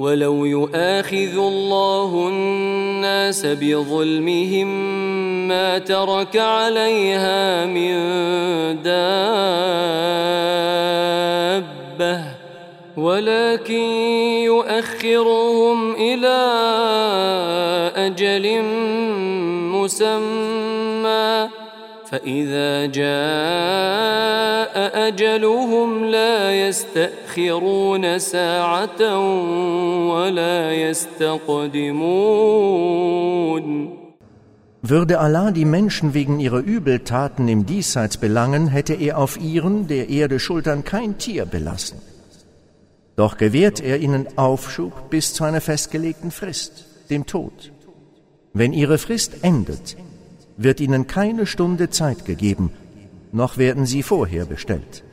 ولو يؤاخذ الله الناس بظلمهم ما ترك عليها من دابة ولكن يؤخرهم إلى أجل مسمى فإذا جاء أجلهم لا يستأخرون ساعة ولا يستقدمون. Würde Allah die Menschen wegen ihrer Übeltaten im Diesseits belangen, hätte er auf ihren, der Erde Schultern kein Tier belassen. Doch gewährt er ihnen Aufschub bis zu einer festgelegten Frist, dem Tod. Wenn ihre Frist endet, wird ihnen keine Stunde Zeit gegeben, noch werden sie vorher bestellt.